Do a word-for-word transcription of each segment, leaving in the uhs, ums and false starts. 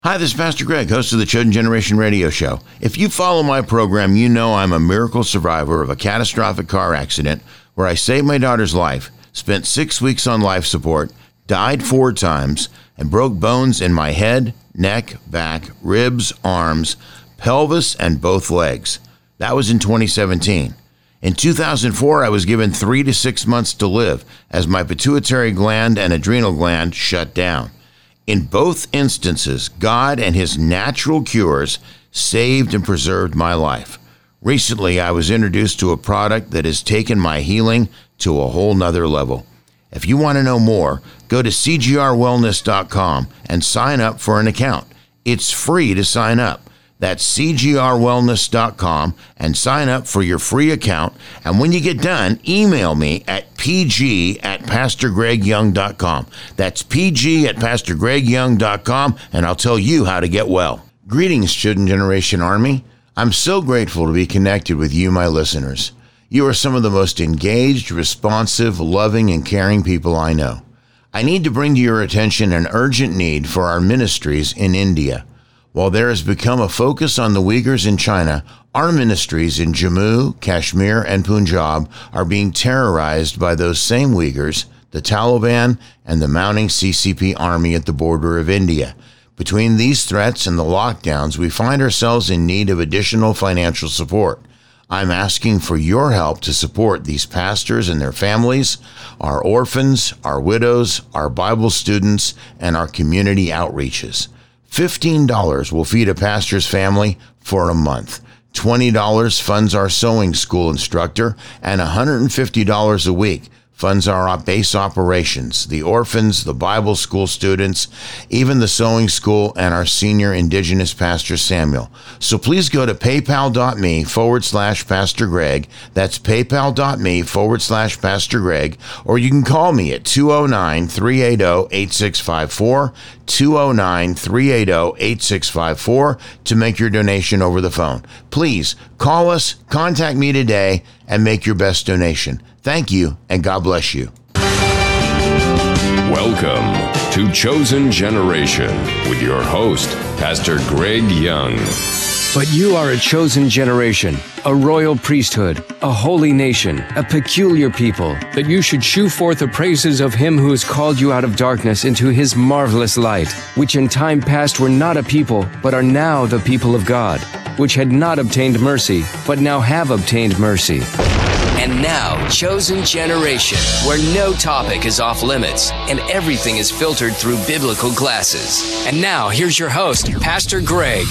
Hi, this is Pastor Greg, host of the Chosen Generation Radio Show. If you follow my program, you know I'm a miracle survivor of a catastrophic car accident where I saved my daughter's life, spent six weeks on life support, died four times, and broke bones in my head, neck, back, ribs, arms, pelvis, and both legs. That was in twenty seventeen. In two thousand four, I was given three to six months to live as my pituitary gland and adrenal gland shut down. In both instances, God and his natural cures saved and preserved my life. Recently, I was introduced to a product that has taken my healing to a whole nother level. If you want to know more, go to c g r wellness dot com and sign up for an account. It's free to sign up. That's c g r wellness dot com and sign up for your free account. And when you get done, email me at p g at pastor greg young dot com. That's p g at pastor greg young dot com, and I'll tell you how to get well. Greetings, Chosen Generation Army. I'm so grateful to be connected with you, my listeners. You are some of the most engaged, responsive, loving, and caring people I know. I need to bring to your attention an urgent need for our ministries in India. While there has become a focus on the Uyghurs in China, our ministries in Jammu, Kashmir, and Punjab are being terrorized by those same Uyghurs, the Taliban, and the mounting C C P army at the border of India. Between these threats and the lockdowns, we find ourselves in need of additional financial support. I'm asking for your help to support these pastors and their families, our orphans, our widows, our Bible students, and our community outreaches. fifteen dollars will feed a pastor's family for a month. twenty dollars funds our sewing school instructor, and one hundred fifty dollars a week funds our base operations, the orphans, the Bible school students, even the sewing school, and our senior Indigenous pastor, Samuel. So please go to paypal.me forward slash Pastor Greg. That's paypal.me forward slash Pastor Greg. Or you can call me at two oh nine, three eight oh, eight six five four, two oh nine, three eight oh, eight six five four to make your donation over the phone. Please call us, contact me today, and make your best donation. Thank you, and God bless you. Welcome to Chosen Generation with your host, Pastor Greg Young. But you are a chosen generation, a royal priesthood, a holy nation, a peculiar people, that you should shew forth the praises of him who has called you out of darkness into his marvelous light, which in time past were not a people, but are now the people of God, which had not obtained mercy, but now have obtained mercy. And now, Chosen Generation, where no topic is off limits and everything is filtered through biblical glasses. And now, here's your host, Pastor Greg.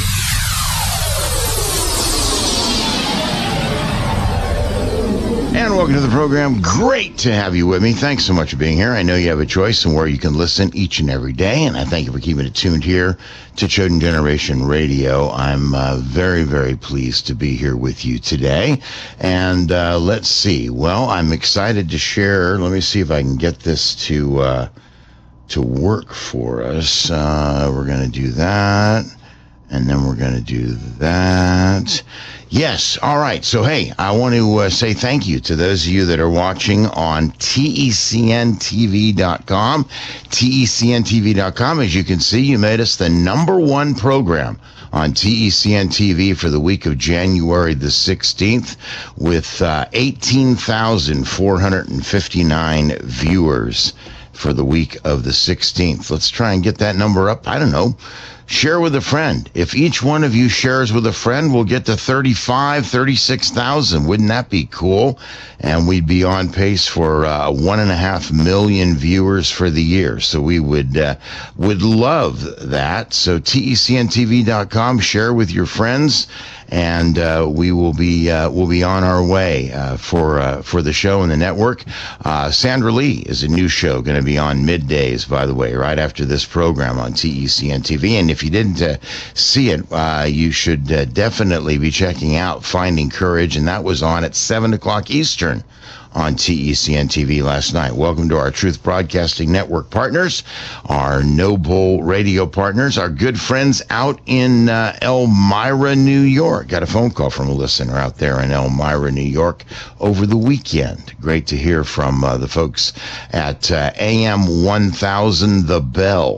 And welcome to the program. Great to have you with me. Thanks so much for being here. I know you have a choice in where you can listen each and every day, and I thank you for keeping it tuned here to Chosen Generation Radio. I'm uh, very, very pleased to be here with you today. And uh, let's see. Well, I'm excited to share. Let me see if I can get this to uh, to work for us. Uh, we're going to do that. And then we're going to do that. Yes. All right. So, hey, I want to uh, say thank you to those of you that are watching on T E C N T V dot com. T E C N T V dot com. As you can see, you made us the number one program on T E C N T V for the week of January the sixteenth with uh, eighteen thousand four hundred fifty-nine viewers for the week of the sixteenth. Let's try and get that number up. I don't know. Share with a friend. If each one of you shares with a friend, we'll get to thirty-five, thirty-six thousand. Wouldn't that be cool? And we'd be on pace for uh, one and a half million viewers for the year. So we would uh, would love that. So T E C N T V dot com. Share with your friends, and uh, we will be uh, we'll be on our way uh, for uh, for the show and the network. Uh, Sandra Lee is a new show going to be on middays, by the way, right after this program on T E C N T V. And if you didn't uh, see it, uh, you should uh, definitely be checking out Finding Courage, and that was on at seven o'clock Eastern on T E C N T V last night. Welcome to our Truth Broadcasting Network partners, our Noble Radio partners, our good friends out in uh, Elmira, New York. Got a phone call from a listener out there in Elmira, New York over the weekend. Great to hear from uh, the folks at uh, A M one thousand The Bell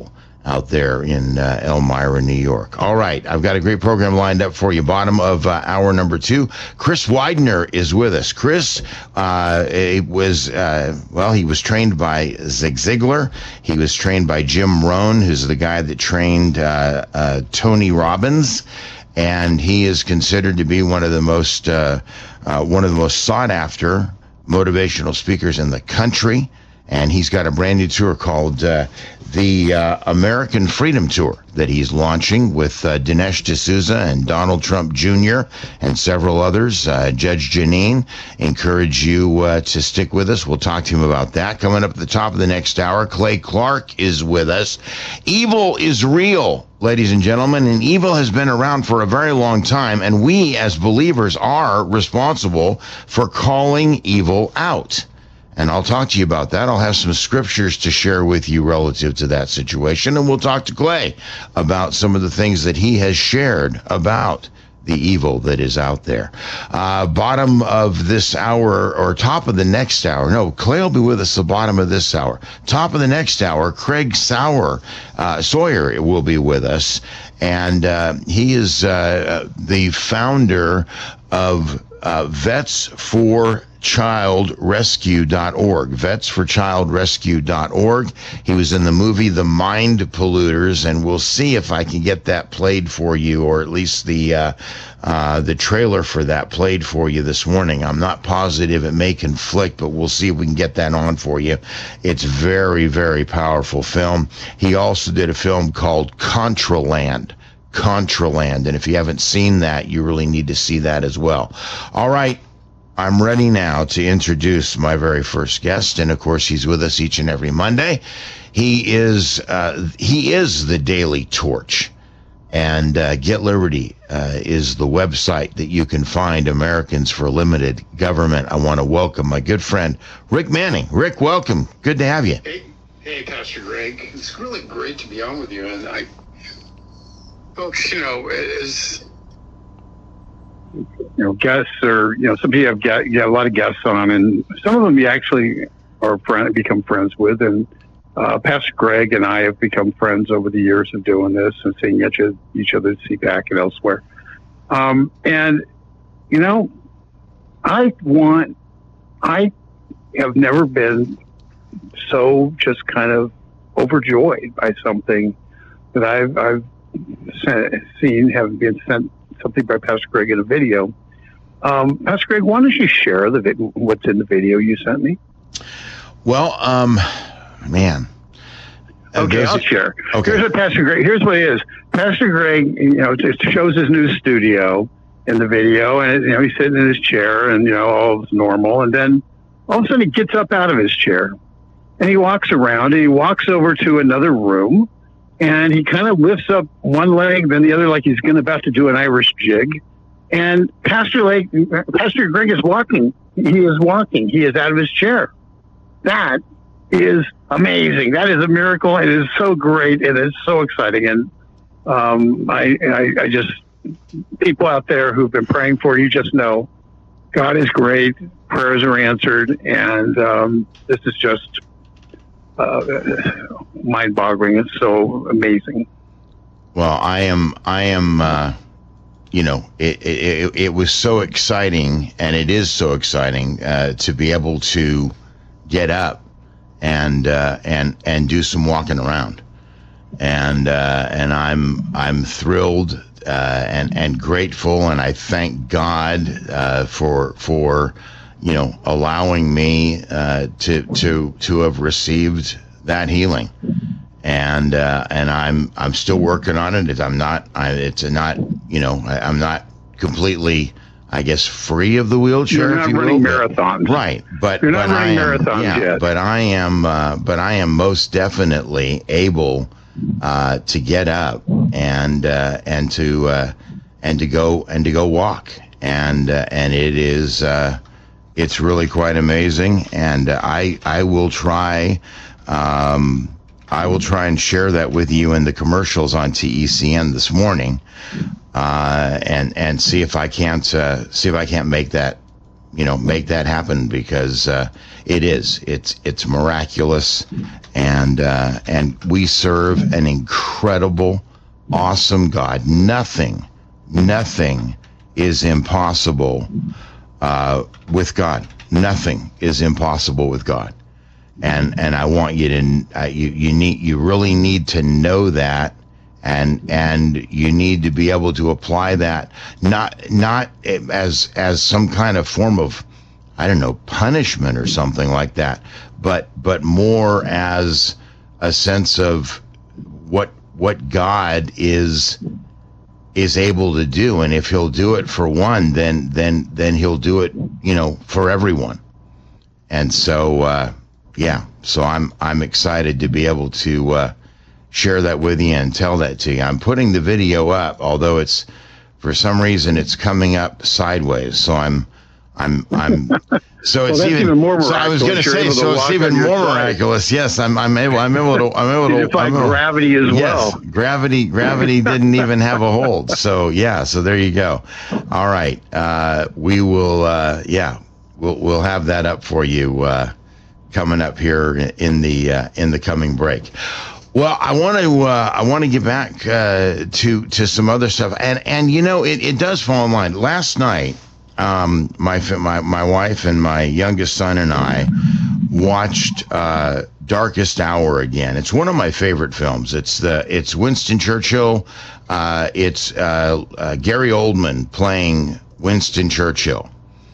out there in uh, Elmira, New York. All right, I've got a great program lined up for you. Bottom of uh, hour number two, Chris Widener is with us. Chris uh, it was, uh, well, he was trained by Zig Ziglar. He was trained by Jim Rohn, who's the guy that trained uh, uh, Tony Robbins. And he is considered to be one of the most, uh, uh, one of the most sought after motivational speakers in the country. And he's got a brand new tour called uh, the uh, American Freedom Tour that he's launching with uh, Dinesh D'Souza and Donald Trump Junior and several others. Uh, Judge Janine, encourage you uh, to stick with us. We'll talk to him about that. Coming up at the top of the next hour, Clay Clark is with us. Evil is real, ladies and gentlemen, and evil has been around for a very long time, and we as believers are responsible for calling evil out. And I'll talk to you about that. I'll have some scriptures to share with you relative to that situation. And we'll talk to Clay about some of the things that he has shared about the evil that is out there. Uh, bottom of this hour, or top of the next hour. No, Clay will be with us the bottom of this hour. Top of the next hour, Craig Sauer, uh, Sawyer will be with us. And uh, he is uh, the founder of uh, Vets for Child Rescue dot org, Vets for Child Rescue dot org. He was in the movie The Mind Polluters, and we'll see if I can get that played for you, or at least the uh, uh, the trailer for that played for you this morning. I'm not positive, it may conflict, but we'll see if we can get that on for you. It's very, very powerful film. He also did a film called Contraland. Contraland, and if you haven't seen that, you really need to see that as well. All right. I'm ready now to introduce my very first guest, and of course, he's with us each and every Monday. He is uh, he is the Daily Torch, and uh, Get Liberty uh, is the website that you can find Americans for Limited Government. I want to welcome my good friend Rick Manning. Rick, welcome. Good to have you. Hey, hey, Pastor Greg. It's really great to be on with you, and I, folks, you know, is. You know, guests or, you know, some people have got, yeah, a lot of guests on, and some of them you actually are friend, become friends with. And uh, Pastor Greg and I have become friends over the years of doing this and seeing each, each other at C PAC and elsewhere. Um, and, you know, I want, I have never been so just kind of overjoyed by something that I've, I've seen, have been sent something by Pastor Greg in a video. Um, Pastor Greg, why don't you share the vid- what's in the video you sent me? Well, um, man. Okay, I'll share. Okay. Here's what Pastor Greg. Here's what it is. Pastor Greg, you know, it shows his new studio in the video, and you know he's sitting in his chair, and you know all is normal, and then all of a sudden he gets up out of his chair, and he walks around, and he walks over to another room. And he kind of lifts up one leg, then the other, like he's going about to do an Irish jig. And Pastor Lake, Pastor Greg is walking. He is walking. He is out of his chair. That is amazing. That is a miracle. It is so great. It is so exciting. And um, I, I, I just, people out there who've been praying for you, just know God is great. Prayers are answered. And um, this is just Uh, mind-boggling. It's so amazing. Well, I am, I am, uh, you know, it, it, it was so exciting, and it is so exciting uh, to be able to get up and uh, and and do some walking around, and uh, and I'm I'm thrilled uh, and and grateful, and I thank God uh, for for. you know, allowing me uh, to to to have received that healing, and uh, and I'm I'm still working on it. I'm not. I, it's not. You know, I, I'm not completely, I guess, free of the wheelchair. You're not if you running will, marathons, but, right? But you're not but running I am, marathons yeah, yet. But I am. Uh, but I am most definitely able uh, to get up and uh, and to uh, and to go and to go walk, and uh, and it is. Uh, It's really quite amazing, and uh, I I will try um, I will try and share that with you in the commercials on T E C N this morning, uh, and and see if I can't uh, see if I can't make that you know, make that happen, because uh, it is. It's it's miraculous, and uh, and we serve an incredible, awesome God. Nothing, nothing is impossible uh, with God. Nothing is impossible with God, and and I want you to uh, you you need you really need to know that. And and you need to be able to apply that, not not as as some kind of form of, I don't know, punishment or something like that, but but more as a sense of what what God is is able to do, and if He'll do it for one, then then then He'll do it, you know, for everyone. And so uh, yeah, so I'm I'm excited to be able to. Uh, share that with you and tell that to you. I'm putting the video up, although it's, for some reason, it's coming up sideways. So I'm, I'm, I'm, so it's well, even, even more miraculous. So I was going to say, so it's even more miraculous. Yes, I'm, I'm able, I'm able to, I'm able to, defy I'm able, gravity as yes, well. Gravity, gravity didn't even have a hold. So yeah, so there you go. All right. Uh, we will, uh, yeah, we'll, we'll have that up for you, uh, coming up here in the, uh, in the coming break. Well, I want to uh, I want to get back uh, to to some other stuff, and and you know it, it does fall in line. Last night, um, my my my wife and my youngest son and I watched uh, Darkest Hour again. It's one of my favorite films. It's the it's Winston Churchill. Uh, it's uh, uh, Gary Oldman playing Winston Churchill.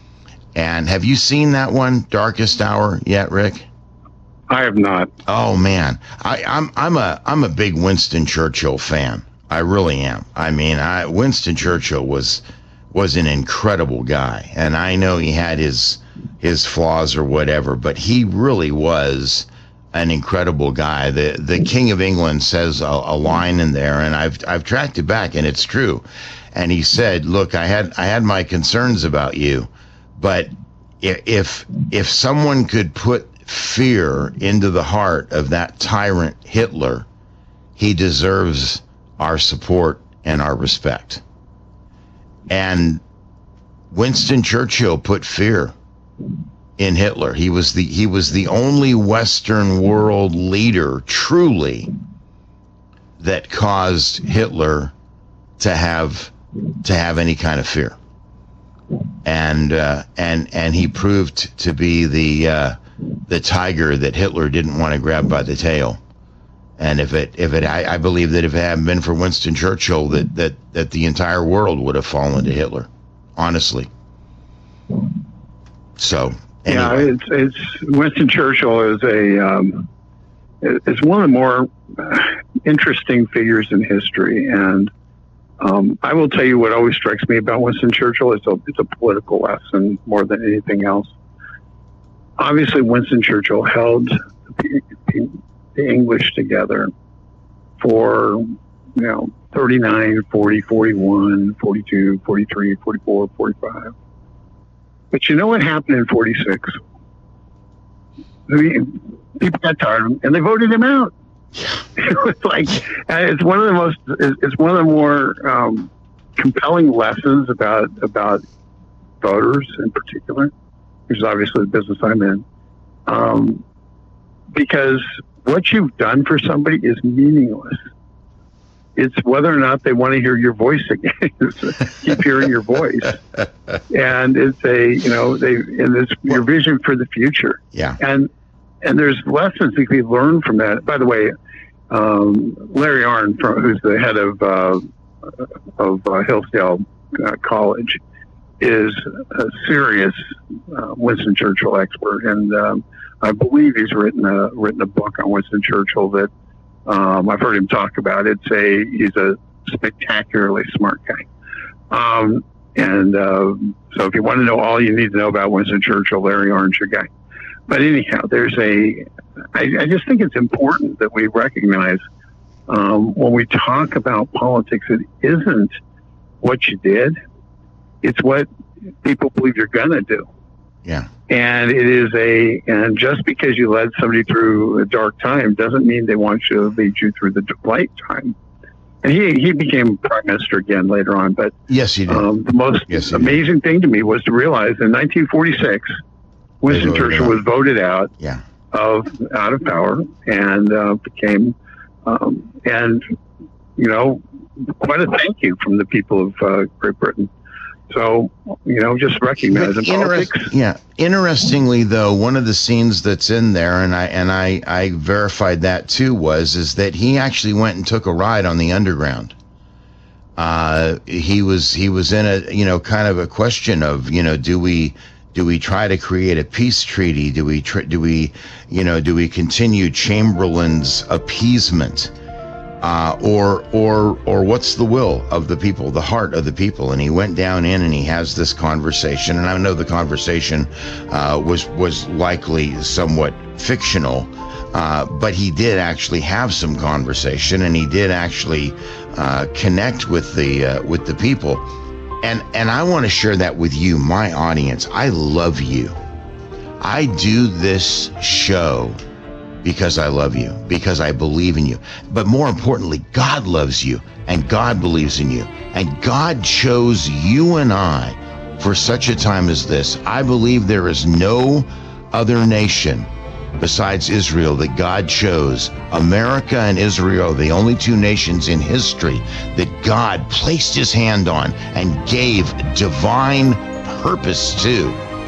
And have you seen that one, Darkest Hour, yet, Rick? I have not. Oh man, I, I'm I'm a I'm a big Winston Churchill fan. I really am. I mean, I, Winston Churchill was was an incredible guy, and I know he had his his flaws or whatever, but he really was an incredible guy. The the King of England says a, a line in there, and I've I've tracked it back, and it's true. And he said, "Look, I had I had my concerns about you, but if if someone could put fear into the heart of that tyrant Hitler, he deserves our support and our respect." And Winston Churchill put fear in Hitler. He was the he was the only Western world leader truly that caused Hitler to have to have any kind of fear. And uh, and and he proved to be the uh, the tiger that Hitler didn't want to grab by the tail. And if it, if it, I, I believe that if it hadn't been for Winston Churchill, that, that, that the entire world would have fallen to Hitler, honestly. So, anyway. Yeah, it's, it's Winston Churchill is a, um, is one of the more interesting figures in history. And um, I will tell you what always strikes me about Winston Churchill is a, it's a political lesson more than anything else. Obviously, Winston Churchill held the, the English together for, you know, thirty-nine, forty, forty-one, forty-two, forty-three, forty-four, forty-five. But you know what happened in forty-six? People got tired of him, and they voted him out. It was like, it's one of the most, it's one of the more um, compelling lessons about about voters in particular, which is obviously the business I'm in, um, because what you've done for somebody is meaningless. It's whether or not they want to hear your voice again. Keep hearing your voice, and it's a you know they and it's your vision for the future. Yeah, and and there's lessons that we learn from that. By the way, um, Larry Arnn, from, who's the head of uh, of uh, Hillsdale uh, College, is a serious uh, Winston Churchill expert, and um, I believe he's written a written a book on Winston Churchill that um, I've heard him talk about. It's a he's a spectacularly smart guy, um, and uh, so if you want to know all you need to know about Winston Churchill, Larry Arnn's your guy. But anyhow, there's a I, I just think it's important that we recognize um, when we talk about politics, it isn't what you did. It's what people believe you're going to do. Yeah. And it is a, and just because you led somebody through a dark time doesn't mean they want you to lead you through the light time. And he, he became prime minister again later on. But yes, he did. Um, the most yes, amazing thing to me was to realize in nineteen forty-six, Winston Churchill was voted out yeah. of out of power and uh, became, um, and you know, quite a thank you from the people of uh, Great Britain. So, you know, just recognize in Interest, politics. Yeah. Interestingly, though, one of the scenes that's in there, and I and I, I verified that too, was is that he actually went and took a ride on the Underground. Uh, he was he was in a you know kind of a question of you know do we do we try to create a peace treaty? Do we tr- do we you know do we continue Chamberlain's appeasement? Uh, or, or, or what's the will of the people, the heart of the people? And he went down in and he has this conversation. And I know the conversation uh, was was likely somewhat fictional, uh, but he did actually have some conversation, and he did actually uh, connect with the uh, with the people. And and I want to share that with you, my audience. I love you. I do this show because I love you, because I believe in you. But more importantly, God loves you, and God believes in you. And God chose you and I for such a time as this. I believe there is no other nation besides Israel that God chose. America and Israel are the only two nations in history that God placed his hand on and gave divine purpose to.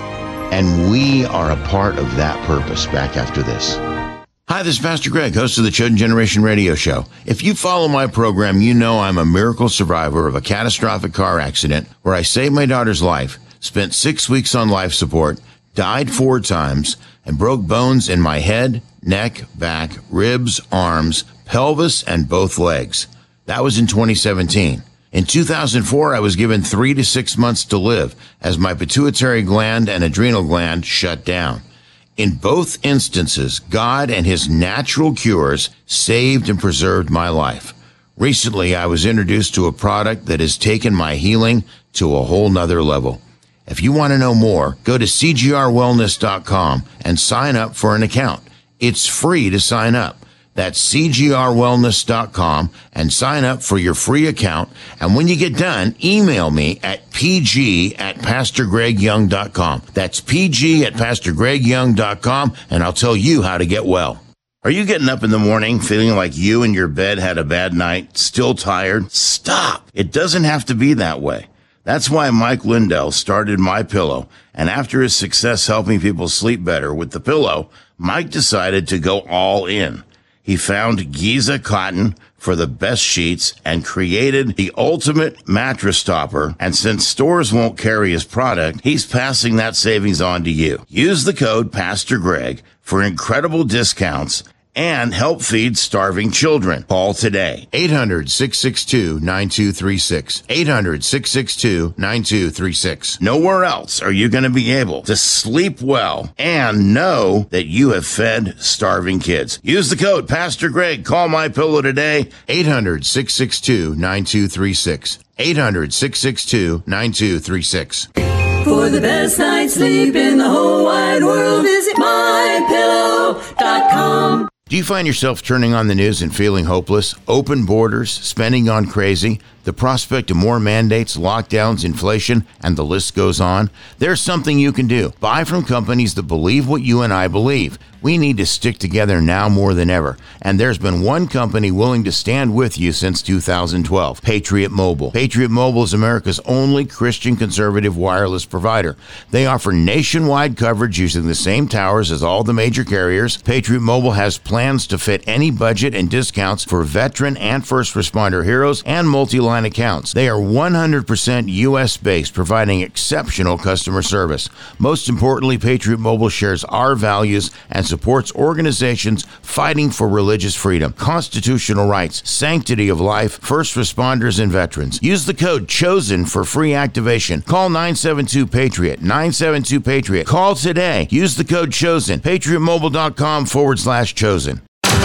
And we are a part of that purpose. Back after this. Hi, this is Pastor Greg, host of the Chosen Generation Radio Show. If you follow my program, you know I'm a miracle survivor of a catastrophic car accident where I saved my daughter's life, spent six weeks on life support, died four times, and broke bones in my head, neck, back, ribs, arms, pelvis, and both legs. That was in twenty seventeen. In two thousand four, I was given three to six months to live as my pituitary gland and adrenal gland shut down. In both instances, God and his natural cures saved and preserved my life. Recently, I was introduced to a product that has taken my healing to a whole nother level. If you want to know more, go to c g r wellness dot com and sign up for an account. It's free to sign up. That's c g r wellness dot com and sign up for your free account. And when you get done, email me at pg at pastor greg young dot com. That's pg at pastor greg young dot com, and I'll tell you how to get well. Are you getting up in the morning feeling like you and your bed had a bad night, still tired? Stop. It doesn't have to be that way. That's why Mike Lindell started MyPillow, and after his success helping people sleep better with the pillow, Mike decided to go all in. He found Giza cotton for the best sheets and created the ultimate mattress topper. And since stores won't carry his product, he's passing that savings on to you. Use the code Pastor Greg for incredible discounts and help feed starving children. Call today. eight hundred, six six two, nine two three six. eight hundred, six six two, nine two three six. Nowhere else are you going to be able to sleep well and know that you have fed starving kids. Use the code Pastor Greg. Call MyPillow today. eight hundred, six six two, nine two three six. eight hundred, six six two, nine two three six. For the best night's sleep in the whole wide world, visit my pillow dot com. Do you find yourself turning on the news and feeling hopeless? Open borders, spending gone crazy, the prospect of more mandates, lockdowns, inflation, and the list goes on? There's something you can do. Buy from companies that believe what you and I believe. We need to stick together now more than ever. And there's been one company willing to stand with you since two thousand twelve, Patriot Mobile. Patriot Mobile is America's only Christian conservative wireless provider. They offer nationwide coverage using the same towers as all the major carriers. Patriot Mobile has plans to fit any budget and discounts for veteran and first responder heroes and multi-line accounts. They are one hundred percent U S based, providing exceptional customer service. Most importantly, Patriot Mobile shares our values and supports organizations fighting for religious freedom, constitutional rights, sanctity of life, first responders, and veterans. Use the code CHOSEN for free activation. Call nine seven two PATRIOT, nine seven two PATRIOT. Call today. Use the code CHOSEN, patriot mobile dot com forward slash chosen.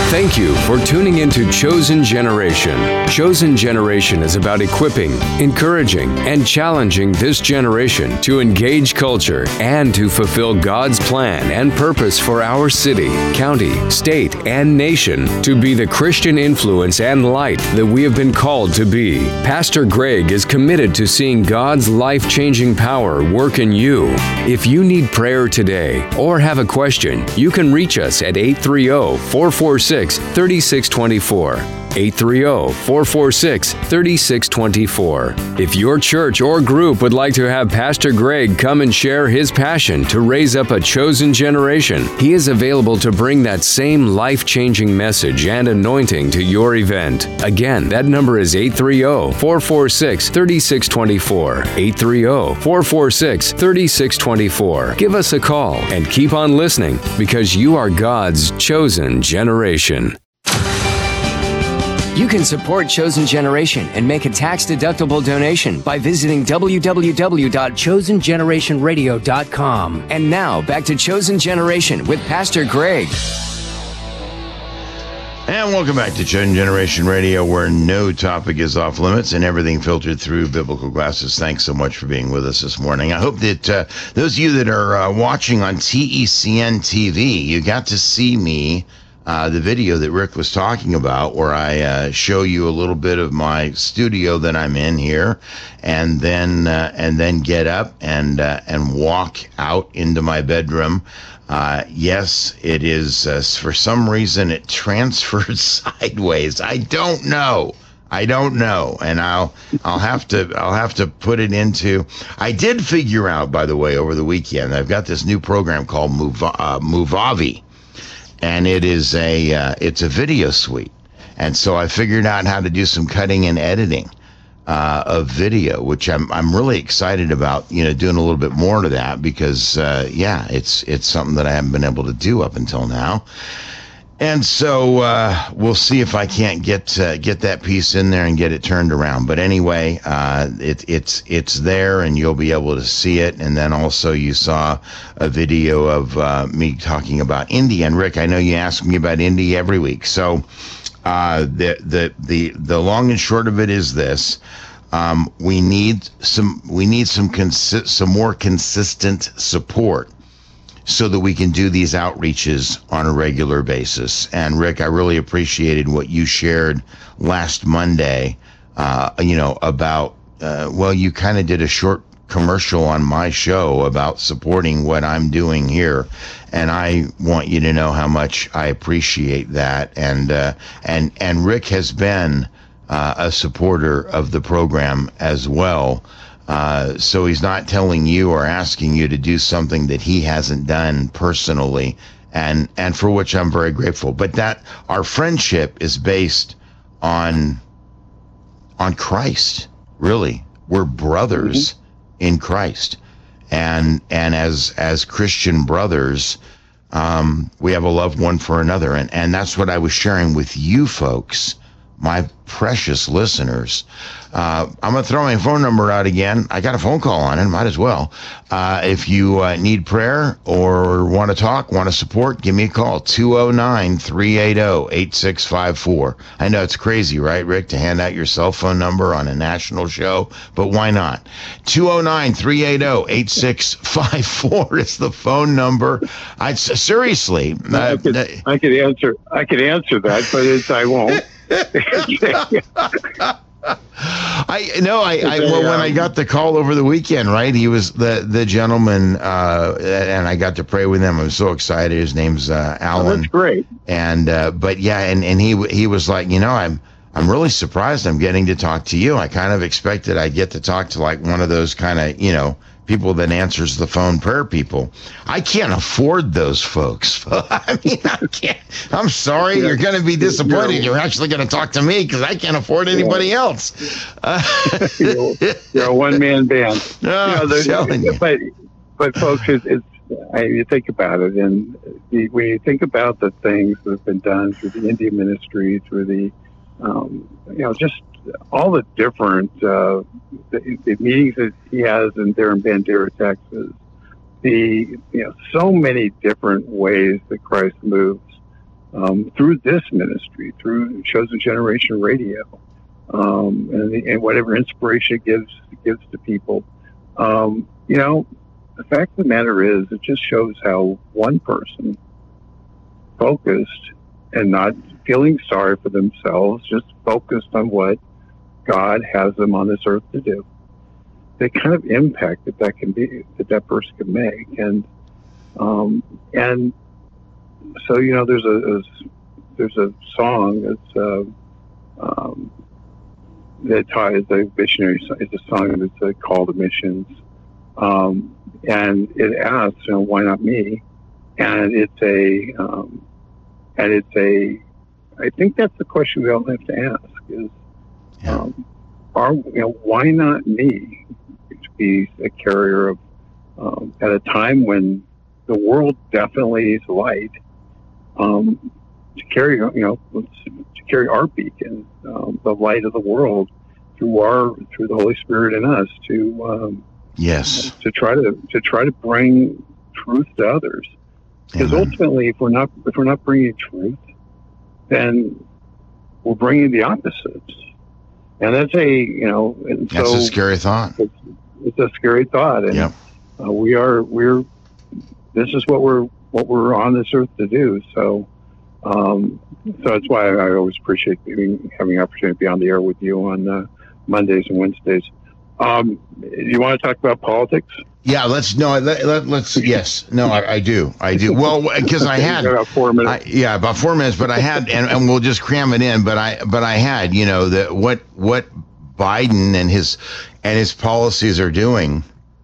Thank you for tuning into Chosen Generation. Chosen Generation is about equipping, encouraging, and challenging this generation to engage culture and to fulfill God's plan and purpose for our city, county, state, and nation to be the Christian influence and light that we have been called to be. Pastor Greg is committed to seeing God's life-changing power work in you. If you need prayer today or have a question, you can reach us at eight three zero, four four six, three six two four. eight three zero, four four six, three six two four. If your church or group would like to have Pastor Greg come and share his passion to raise up a chosen generation, he is available to bring that same life-changing message and anointing to your event. Again, that number is eight three zero, four four six, three six two four. eight three zero, four four six, three six two four. Give us a call and keep on listening because you are God's chosen generation. You can support Chosen Generation and make a tax-deductible donation by visiting w w w dot chosen generation radio dot com. And now, back to Chosen Generation with Pastor Greg. And welcome back to Chosen Generation Radio, where no topic is off limits and everything filtered through biblical glasses. Thanks so much for being with us this morning. I hope that uh, those of you that are uh, watching on T E C N T V, you got to see me Uh, the video that Rick was talking about, where I uh, show you a little bit of my studio that I'm in here, and then uh, and then get up and uh, and walk out into my bedroom. Uh, yes, it is. Uh, for some reason, it transferred sideways. I don't know. I don't know, and I'll I'll have to I'll have to put it into. I did figure out, by the way, over the weekend, I've got this new program called Move uh, Movavi. And it is a uh, it's a video suite, and so I figured out how to do some cutting and editing uh, of video, which I'm I'm really excited about. You know, doing a little bit more to that because uh, yeah, it's it's something that I haven't been able to do up until now. And so uh, we'll see if I can't get uh, get that piece in there and get it turned around. But anyway, uh, it, it's it's there, and you'll be able to see it. And then also you saw a video of uh, me talking about Indy. And Rick, I know you ask me about Indy every week. So uh, the the the the long and short of it is this: um, we need some we need some consi- some more consistent support, so that we can do these outreaches on a regular basis. And Rick, I really appreciated what you shared last Monday, uh, you know, about, uh, well, you kind of did a short commercial on my show about supporting what I'm doing here. And I want you to know how much I appreciate that. And, uh, and, and Rick has been uh, a supporter of the program as well. Uh, so he's not telling you or asking you to do something that he hasn't done personally, and and for which I'm very grateful. But that our friendship is based on on Christ. Really, we're brothers mm-hmm. in Christ, and and as as Christian brothers, um, we have a love one for another, and and that's what I was sharing with you folks, my precious listeners. Uh, I'm going to throw my phone number out again. I got a phone call on it. Might as well. Uh, if you uh, need prayer or want to talk, want to support, give me a call. two oh nine, three eight oh, eight six five four. I know it's crazy, right, Rick, to hand out your cell phone number on a national show, but why not? two oh nine, three eight oh, eight six five four is the phone number. I seriously. I, uh, could, I could answer. I could answer that, but it's, I won't. I no, I, I well when I got the call over the weekend, right? He was the the gentleman, uh, and I got to pray with him. I was so excited. His name's uh, Alan. Oh, that's great. And uh, but yeah, and, and he he was like, you know, I'm I'm really surprised I'm getting to talk to you. I kind of expected I'd get to talk to like one of those kind of, you know, people that answers the phone prayer people. I can't afford those folks. I mean, I can't. I'm sorry. You're going to be disappointed. You're actually going to talk to me because I can't afford anybody yeah. else. Uh, you're, you're a one-man band. No, you know, telling you. But, but folks, it's, it's I, you think about it, and the, when you think about the things that have been done through the India ministry, through the, um, you know, just all the different uh, the, the meetings that he has in there in Bandera, Texas, the you know so many different ways that Christ moves um, through this ministry, through Chosen Generation Radio, um, and, and whatever inspiration it gives gives to people. Um, you know, the fact of the matter is, it just shows how one person focused and not feeling sorry for themselves, just focused on what God has them on this earth to do. The kind of impact that that can be, that that person can make, and um, and so you know, there's a, a there's a song that's uh, um, that ties a missionary. It's a song that's a call to missions, um, and it asks, you know, why not me? And it's a um, and it's a. I think that's the question we all have to ask: is yeah. um, are you know, why not me to be a carrier of um, at a time when the world definitely needs light, um, to carry you know to carry our beacon, um, the light of the world, through our through the Holy Spirit in us, to um, yes to try to to try to bring truth to others. Because Amen. ultimately, if we're not if we're not bringing truth, then we're bringing the opposites, and that's a you know. And That's so a scary thought. It's, it's a scary thought, and Yep. uh, we are we're. This is what we're what we're on this earth to do. So, um, so that's why I always appreciate being, having the opportunity to be on the air with you on uh, Mondays and Wednesdays. Um, you want to talk about politics? Yeah, let's no. Let, let, let's yes, no. I, I do, I do. Well, because I had about four minutes. I, yeah, about four minutes. But I had, and, and we'll just cram it in. But I, but I had, you know, that what what Biden and his and his policies are doing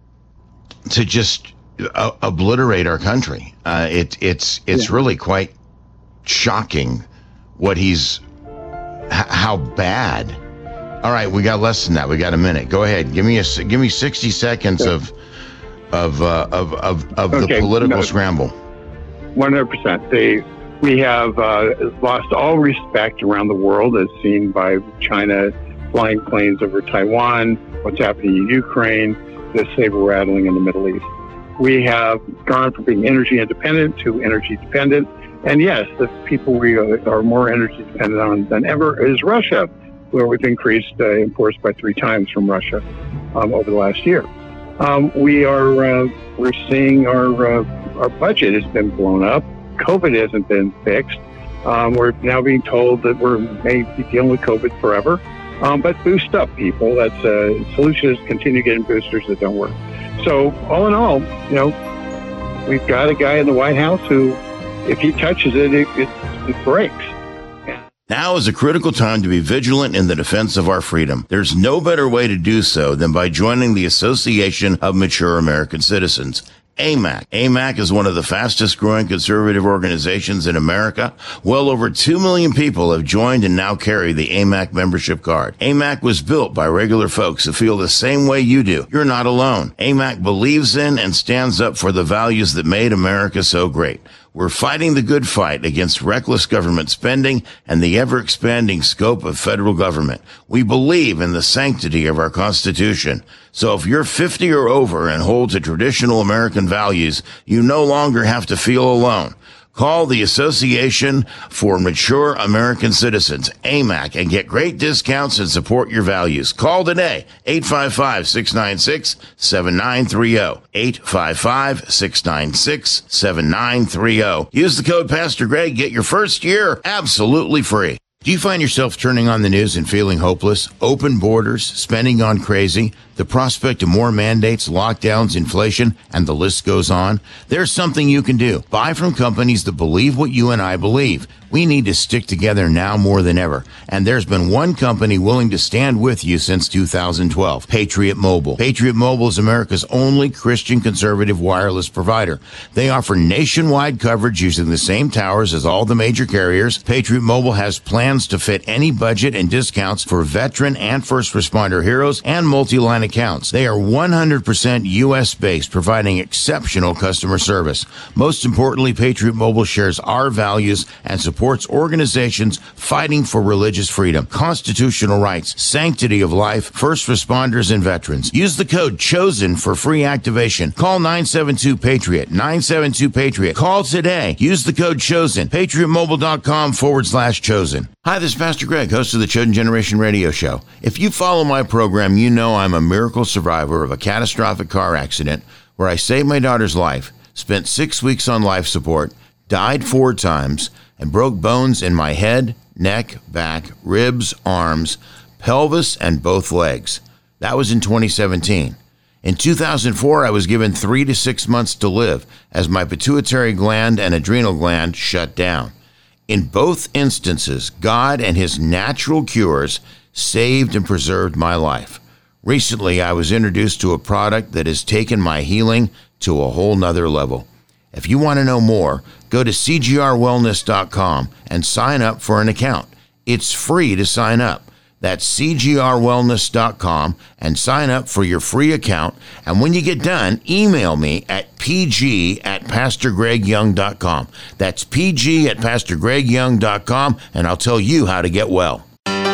to just uh, obliterate our country. Uh, it it's it's Yeah. really quite shocking what he's h- how bad. All right, we got less than that. We got a minute. Go ahead. Give me a give me sixty seconds Okay. of of uh, of of, of Okay, the political no. scramble. One hundred percent. They we have uh, lost all respect around the world, as seen by China flying planes over Taiwan, what's happening in Ukraine, the saber rattling in the Middle East. We have gone from being energy independent to energy dependent, and yes, the people we are more energy dependent on than ever is Russia, where we've increased uh, imports by three times from Russia um, over the last year. Um, we are uh, we're seeing our uh, our budget has been blown up. COVID hasn't been fixed. Um, we're now being told that we're may be dealing with COVID forever. Um, but boost up, people. That's uh, solution is continue getting boosters that don't work. So all in all, you know, we've got a guy in the White House who, if he touches it, it, it, it breaks. Now is a critical time to be vigilant in the defense of our freedom. There's no better way to do so than by joining the Association of Mature American Citizens, A M A C. A M A C is one of the fastest growing conservative organizations in America. Well over two million people have joined and now carry the A M A C membership card. A M A C was built by regular folks who feel the same way you do. You're not alone. A M A C believes in and stands up for the values that made America so great. We're fighting the good fight against reckless government spending and the ever-expanding scope of federal government. We believe in the sanctity of our Constitution. So if you're fifty or over and hold to traditional American values, you no longer have to feel alone. Call the Association for Mature American Citizens, A M A C, and get great discounts and support your values. Call today, eight five five, six nine six, seven nine three zero, eight five five, six nine six, seven nine three zero. Use the code Pastor Greg, get your first year absolutely free. Do you find yourself turning on the news and feeling hopeless? Open borders, spending gone crazy, the prospect of more mandates, lockdowns, inflation, and the list goes on? There's something you can do. Buy from companies that believe what you and I believe. We need to stick together now more than ever. And there's been one company willing to stand with you since two thousand twelve, Patriot Mobile. Patriot Mobile is America's only Christian conservative wireless provider. They offer nationwide coverage using the same towers as all the major carriers. Patriot Mobile has plans to fit any budget and discounts for veteran and first responder heroes and multi-line accounts. They are one hundred percent U S based, providing exceptional customer service. Most importantly, Patriot Mobile shares our values and supports supports organizations fighting for religious freedom, constitutional rights, sanctity of life, first responders, and veterans. Use the code CHOSEN for free activation. Call nine seven two PATRIOT, nine seven two PATRIOT. Call today. Use the code CHOSEN, patriotmobile.com forward slash chosen. Hi, this is Pastor Greg, host of the Chosen Generation Radio Show. If you follow my program, you know I'm a miracle survivor of a catastrophic car accident where I saved my daughter's life, spent six weeks on life support, died four times, and broke bones in my head, neck, back, ribs, arms, pelvis, and both legs. That was in twenty seventeen. In two thousand four, I was given three to six months to live as my pituitary gland and adrenal gland shut down. In both instances, God and his natural cures saved and preserved my life. Recently, I was introduced to a product that has taken my healing to a whole nother level. If you want to know more, go to c g r wellness dot com and sign up for an account. It's free to sign up. That's c g r wellness dot com and sign up for your free account. And when you get done, email me at pg at pastor greg young dot com. That's pg at pastor greg young dot com, and I'll tell you how to get well.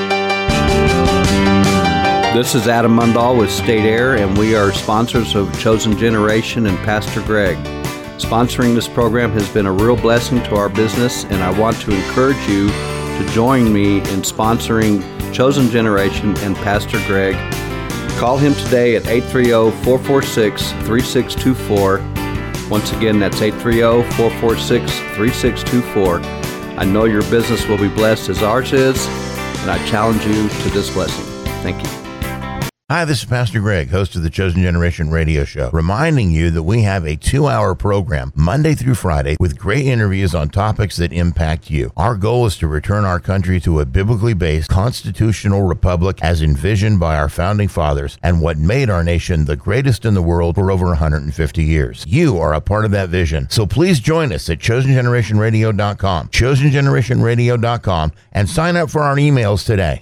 This is Adam Mundall with State Air, and we are sponsors of Chosen Generation and Pastor Greg. Sponsoring this program has been a real blessing to our business, and I want to encourage you to join me in sponsoring Chosen Generation and Pastor Greg. Call him today at eight three zero, four four six, three six two four. Once again, that's eight three zero, four four six, three six two four. I know your business will be blessed as ours is, and I challenge you to this blessing. Thank you. Hi, this is Pastor Greg, host of the Chosen Generation Radio Show, reminding you that we have a two-hour program Monday through Friday with great interviews on topics that impact you. Our goal is to return our country to a biblically based constitutional republic as envisioned by our founding fathers and what made our nation the greatest in the world for over one hundred fifty years. You are a part of that vision, so please join us at chosen generation radio dot com, chosen generation radio dot com, and sign up for our emails today.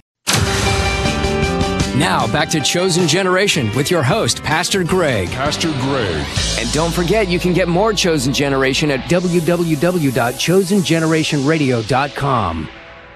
Now, back to Chosen Generation with your host, Pastor Greg. Pastor Greg. And don't forget, you can get more Chosen Generation at w w w dot chosen generation radio dot com.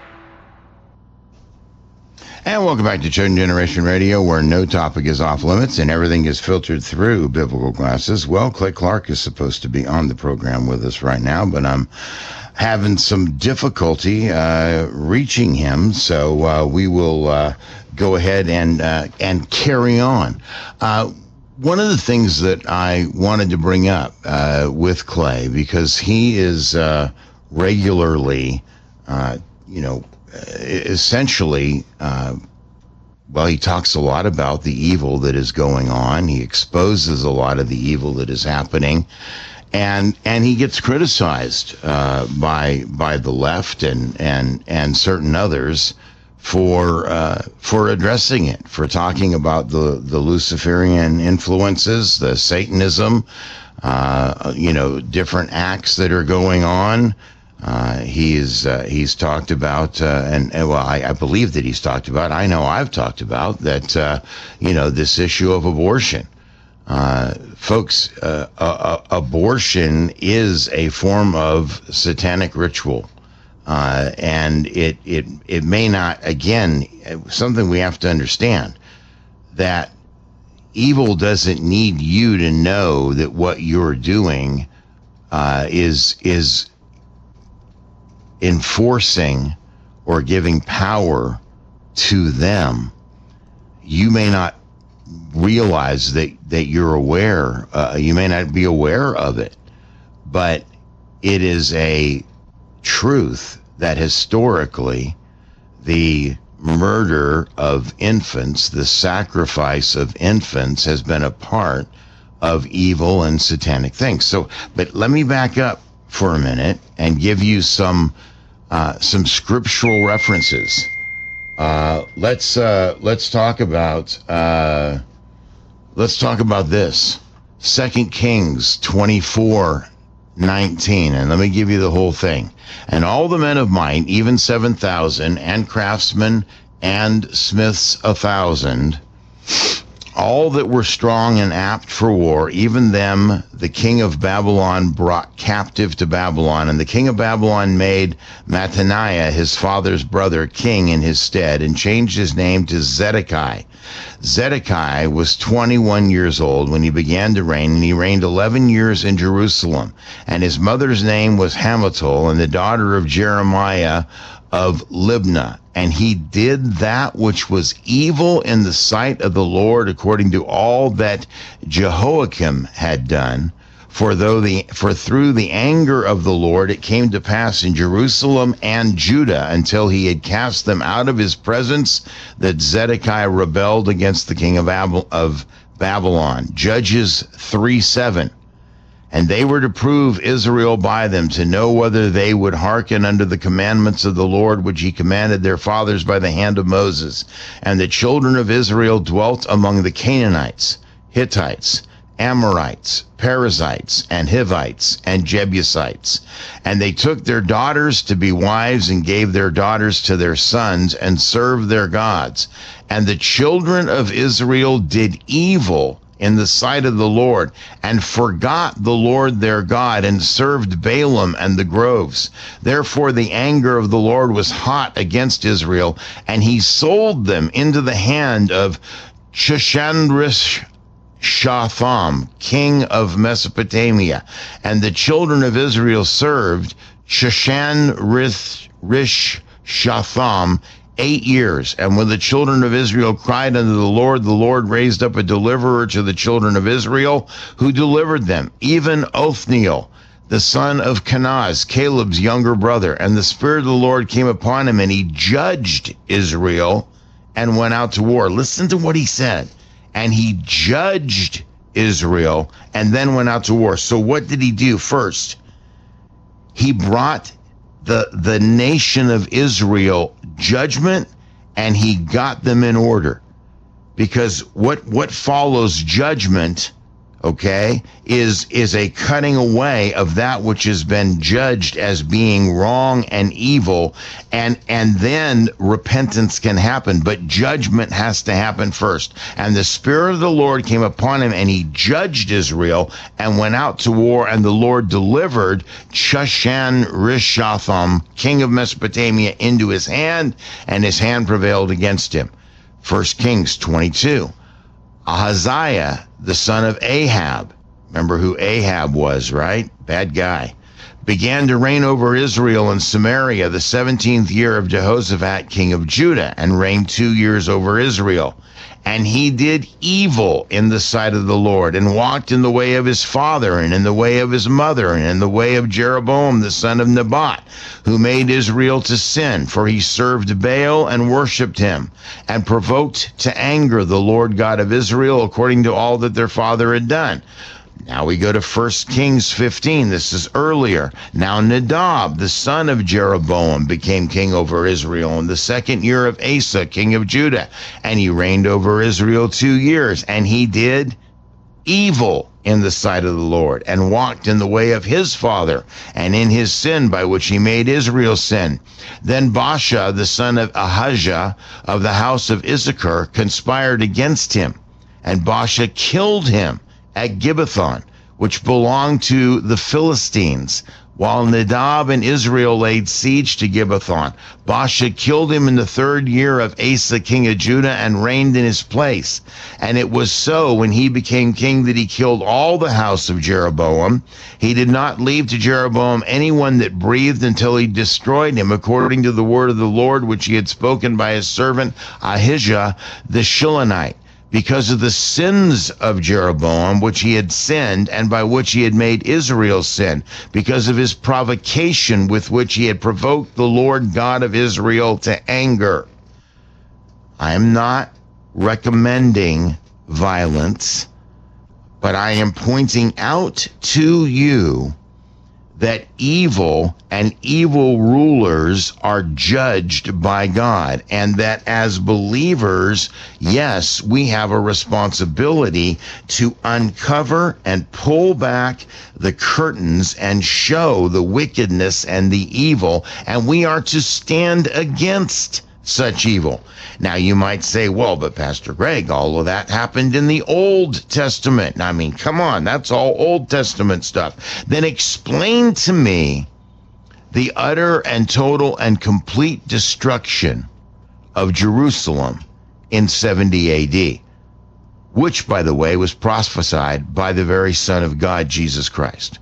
And welcome back to Chosen Generation Radio, where no topic is off limits and everything is filtered through biblical glasses. Well, Clay Clark is supposed to be on the program with us right now, but I'm having some difficulty uh, reaching him, so uh, we will uh, go ahead and uh, and carry on. Uh, one of the things that I wanted to bring up uh, with Clay, because he is uh, regularly, uh, you know, essentially, uh, well, he talks a lot about the evil that is going on. He exposes a lot of the evil that is happening. And and he gets criticized uh, by by the left and and and certain others for uh, for addressing it, for talking about the the Luciferian influences, the Satanism, uh, you know, different acts that are going on. Uh, he's uh, he's talked about, uh, and, and well, I, I believe that he's talked about. I know I've talked about that. Uh, you know, this issue of abortion. Uh, folks, uh, uh, abortion is a form of satanic ritual, uh, and it it it may not. Again, something we have to understand, that evil doesn't need you to know that what you're doing uh, is is enforcing or giving power to them. You may not realize that that you're aware, uh, you may not be aware of it, but it is a truth that historically the murder of infants, the sacrifice of infants, has been a part of evil and satanic things. So, but let me back up for a minute and give you some uh, some scriptural references. Uh, let's uh, let's talk about uh, let's talk about this. Second Kings twenty-four nineteen, and let me give you the whole thing. And all the men of might, even seven thousand, and craftsmen and smiths a thousand, all that were strong and apt for war, even them the king of Babylon brought captive to Babylon. And the king of Babylon made Mattaniah, his father's brother, king in his stead, and changed his name to Zedekiah. Zedekiah was twenty-one years old when he began to reign, and he reigned eleven years in Jerusalem. And his mother's name was Hamutal, and the daughter of Jeremiah of Libnah. And he did that which was evil in the sight of the Lord, according to all that Jehoiakim had done. For though the for through the anger of the Lord it came to pass in Jerusalem and Judah, until he had cast them out of his presence, that Zedekiah rebelled against the king of Ab- of Babylon. Judges three seven. And they were to prove Israel by them, to know whether they would hearken unto the commandments of the Lord, which he commanded their fathers by the hand of Moses. And the children of Israel dwelt among the Canaanites, Hittites, Amorites, Perizzites, and Hivites, and Jebusites. And they took their daughters to be wives, and gave their daughters to their sons, and served their gods. And the children of Israel did evil in the sight of the Lord, and forgot the Lord their God, and served Balaam and the groves. Therefore the anger of the Lord was hot against Israel, and he sold them into the hand of Chushan-Rishathaim, king of Mesopotamia. And the children of Israel served Chushan-Rishathaim eight years. And when the children of Israel cried unto the Lord, the Lord raised up a deliverer to the children of Israel, who delivered them, even Othniel, the son of Kenaz, Caleb's younger brother. And the Spirit of the Lord came upon him, and he judged Israel and went out to war. Listen to what he said. And he judged Israel and then went out to war. So what did he do first? He brought the the nation of Israel judgment, and he got them in order. Because what what follows judgment, okay, is is a cutting away of that which has been judged as being wrong and evil, and and then repentance can happen, but judgment has to happen first. And the Spirit of the Lord came upon him, and he judged Israel and went out to war, and the Lord delivered Chushan-Rishathaim, king of Mesopotamia, into his hand, and his hand prevailed against him. First Kings twenty-two. Ahaziah, the son of Ahab, remember who Ahab was, right? Bad guy. Began to reign over Israel and Samaria the seventeenth year of Jehoshaphat, king of Judah, and reigned two years over Israel. And he did evil in the sight of the Lord, and walked in the way of his father, and in the way of his mother, and in the way of Jeroboam the son of Nebat, who made Israel to sin. For he served Baal and worshipped him, and provoked to anger the Lord God of Israel, according to all that their father had done. Now we go to First Kings fifteen. This is earlier. Now Nadab, the son of Jeroboam, became king over Israel in the second year of Asa, king of Judah. And he reigned over Israel two years. And he did evil in the sight of the Lord, and walked in the way of his father, and in his sin by which he made Israel sin. Then Baasha, the son of Ahijah, of the house of Issachar, conspired against him. And Baasha killed him at Gibbethon, which belonged to the Philistines, while Nadab and Israel laid siege to Gibbethon. Baasha killed him in the third year of Asa, king of Judah, and reigned in his place. And it was so, when he became king, that he killed all the house of Jeroboam. He did not leave to Jeroboam anyone that breathed, until he destroyed him, according to the word of the Lord, which he had spoken by his servant Ahijah the Shilonite, because of the sins of Jeroboam, which he had sinned, and by which he had made Israel sin, because of his provocation with which he had provoked the Lord God of Israel to anger. I am not recommending violence, but I am pointing out to you that evil and evil rulers are judged by God, and that as believers, yes, we have a responsibility to uncover and pull back the curtains and show the wickedness and the evil, and we are to stand against such evil. Now, you might say, well, but Pastor Greg, all of that happened in the Old Testament. I mean, come on, that's all Old Testament stuff. Then explain to me the utter and total and complete destruction of Jerusalem in seventy A D, which, by the way, was prophesied by the very Son of God, Jesus Christ.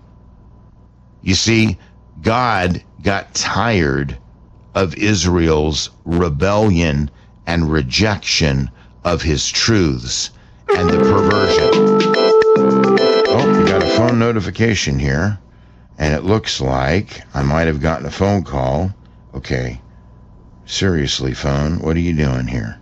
You see, God got tired of Israel's rebellion and rejection of his truths and the perversion. Oh, we got a phone notification here, and it looks like I might have gotten a phone call. Okay. Seriously, phone, what are you doing here?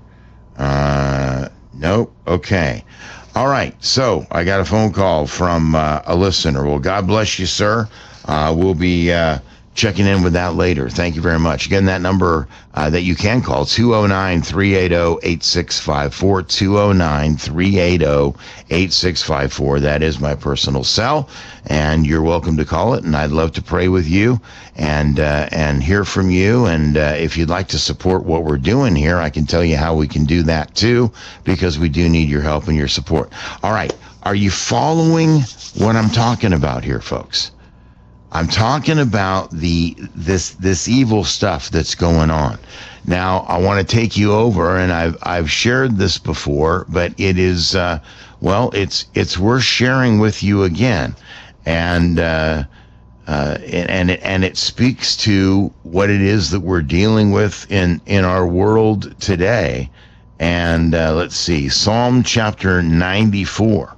Uh, nope. Okay. All right. So I got a phone call from uh, a listener. Well, God bless you, sir. Uh, we'll be uh, checking in with that later. Thank you very much. Again, that number uh, that you can call, two oh nine, three eight oh, eight six five four, two oh nine, three eight oh, eight six five four. That is my personal cell, and you're welcome to call it, and I'd love to pray with you and uh, and hear from you. And uh, if you'd like to support what we're doing here, I can tell you how we can do that too, because we do need your help and your support. All right. Are you following what I'm talking about here, folks? I'm talking about the this this evil stuff that's going on. Now, I want to take you over, and I've I've shared this before, but it is uh, well, it's it's worth sharing with you again, and uh, uh, and it, and it speaks to what it is that we're dealing with in in our world today. And uh, let's see, Psalm chapter ninety-four.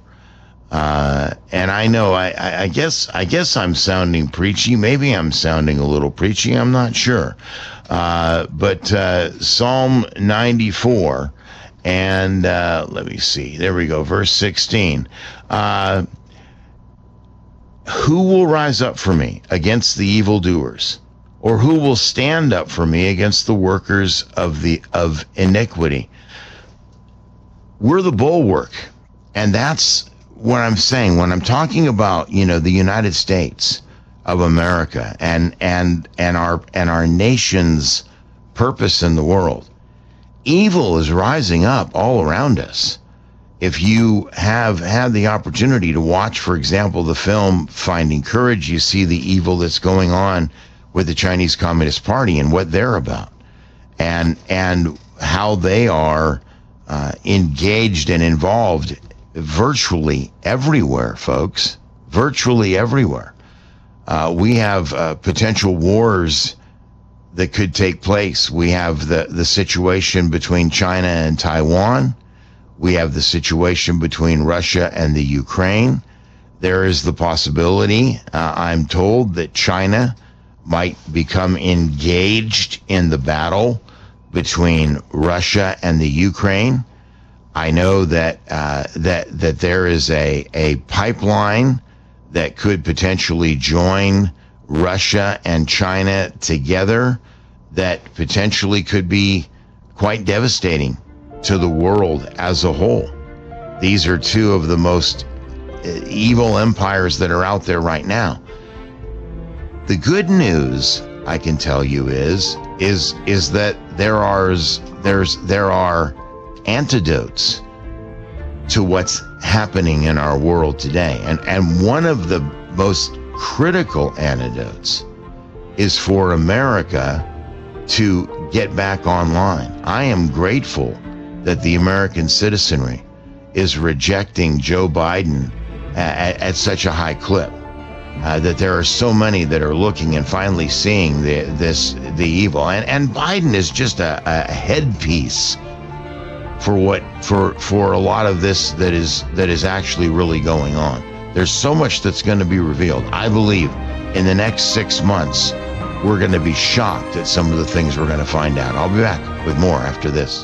Uh, and I know, I, I, I guess, I guess I'm sounding preachy. Maybe I'm sounding a little preachy. I'm not sure. Uh, but, uh, Psalm ninety-four, and, uh, let me see. There we go. Verse sixteen. Uh, who will rise up for me against the evildoers? Or who will stand up for me against the workers of the, of iniquity? We're the bulwark. And that's what I'm saying when I'm talking about, you know, the United States of America and and and our and our nation's purpose in the world. Evil is rising up all around us. If you have had the opportunity to watch, for example, the film Finding Courage, you see the evil that's going on with the Chinese Communist Party and what they're about, and and how they are uh, engaged and involved virtually everywhere, folks. Virtually everywhere. Uh, we have uh, potential wars that could take place. We have the, the situation between China and Taiwan. We have the situation between Russia and the Ukraine. There is the possibility, uh, I'm told, that China might become engaged in the battle between Russia and the Ukraine. I know that uh, that that there is a, a pipeline that could potentially join Russia and China together that potentially could be quite devastating to the world as a whole. These are two of the most evil empires that are out there right now. The good news I can tell you is is is that there are there's there are antidotes to what's happening in our world today. And and one of the most critical antidotes is for America to get back online. I am grateful that the American citizenry is rejecting Joe Biden at, at such a high clip. Uh, that there are so many that are looking and finally seeing the, this the evil. And and Biden is just a, a headpiece for what for for a lot of this that is that is actually really going on. There's so much that's going to be revealed. I believe in the next six months we're going to be shocked at some of the things we're going to find out. I'll be back with more after this.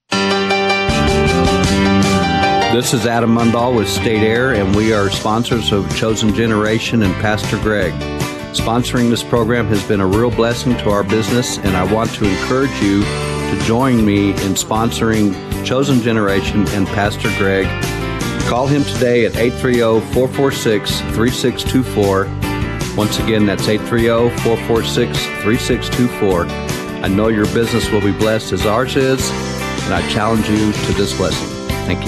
This is Adam Mundahl with State Air, and we are sponsors of Chosen Generation and Pastor Greg. Sponsoring this program has been a real blessing to our business, and I want to encourage you to join me in sponsoring Chosen Generation and Pastor Greg. Call him today at eight three zero, four four six, three six two four. Once again, that's eight three zero, four four six, three six two four. I know your business will be blessed as ours is, and I challenge you to this blessing. Thank you.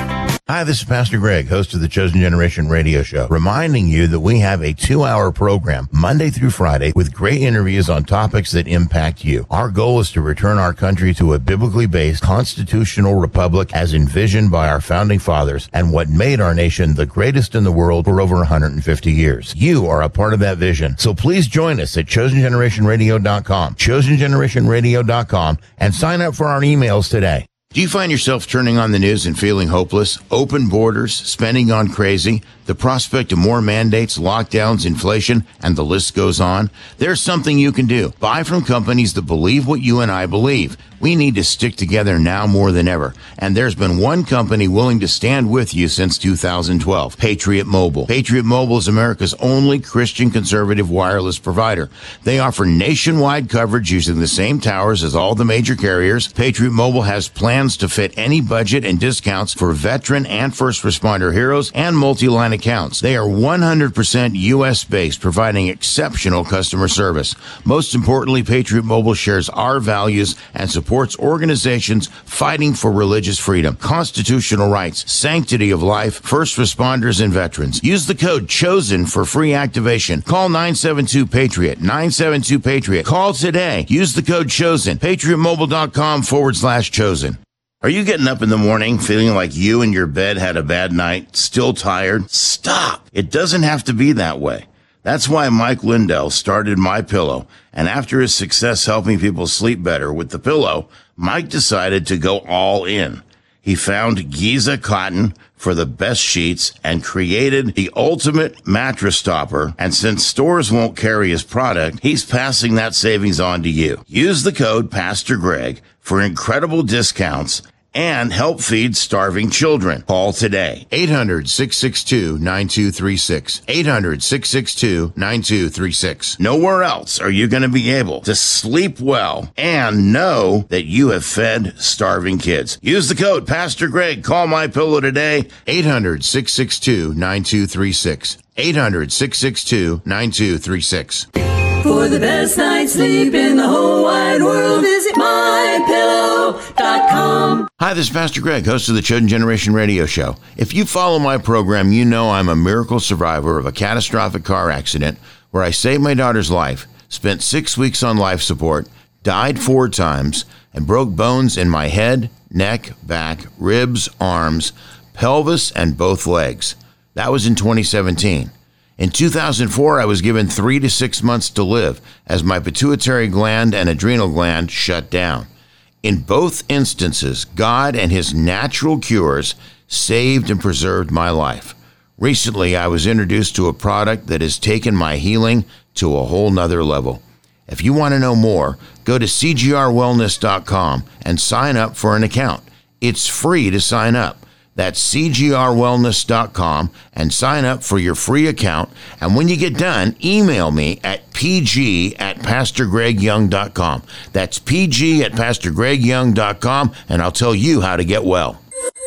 Hi, this is Pastor Greg, host of the Chosen Generation radio show, reminding you that we have a two-hour program Monday through Friday with great interviews on topics that impact you. Our goal is to return our country to a biblically based constitutional republic as envisioned by our founding fathers and what made our nation the greatest in the world for over one hundred fifty years. You are a part of that vision, so please join us at chosen generation radio dot com, chosen generation radio dot com, and sign up for our emails today. Do you find yourself turning on the news and feeling hopeless? Open borders, spending gone crazy, the prospect of more mandates, lockdowns, inflation, and the list goes on? There's something you can do. Buy from companies that believe what you and I believe. We need to stick together now more than ever. And there's been one company willing to stand with you since two thousand twelve, Patriot Mobile. Patriot Mobile is America's only Christian conservative wireless provider. They offer nationwide coverage using the same towers as all the major carriers. Patriot Mobile has plans to fit any budget and discounts for veteran and first responder heroes and multi-line accounts. They are one hundred percent U S based, providing exceptional customer service. Most importantly, Patriot Mobile shares our values and supports organizations fighting for religious freedom, constitutional rights, sanctity of life, first responders, and veterans. Use the code CHOSEN for free activation. Call nine seven two PATRIOT, nine seven two PATRIOT. Call today. Use the code CHOSEN, patriotmobile.com forward slash chosen. Are you getting up in the morning feeling like you and your bed had a bad night, still tired? Stop. It doesn't have to be that way. That's why Mike Lindell started MyPillow, and after his success helping people sleep better with the pillow, Mike decided to go all in. He found Giza cotton for the best sheets and created the ultimate mattress topper. And since stores won't carry his product, he's passing that savings on to you. Use the code Pastor Greg for incredible discounts and help feed starving children. Call today. eight hundred, six six two, nine two three six. eight hundred, six six two, nine two three six. Nowhere else are you going to be able to sleep well and know that you have fed starving kids. Use the code Pastor Greg. Call MyPillow today. eight hundred, six six two, nine two three six. eight hundred, six six two, nine two three six. For the best night's sleep in the whole wide world, visit my pillow dot com. Hi, this is Pastor Greg, host of the Chosen Generation radio show. If you follow my program, you know I'm a miracle survivor of a catastrophic car accident where I saved my daughter's life, spent six weeks on life support, died four times, and broke bones in my head, neck, back, ribs, arms, pelvis, and both legs. That was in twenty seventeen. In two thousand four, I was given three to six months to live as my pituitary gland and adrenal gland shut down. In both instances, God and his natural cures saved and preserved my life. Recently, I was introduced to a product that has taken my healing to a whole nother level. If you want to know more, go to c g r wellness dot com and sign up for an account. It's free to sign up. That's c g r wellness dot com and sign up for your free account. And when you get done, email me at pg at pastor greg young dot com. That's pg at pastor greg young dot com, and I'll tell you how to get well.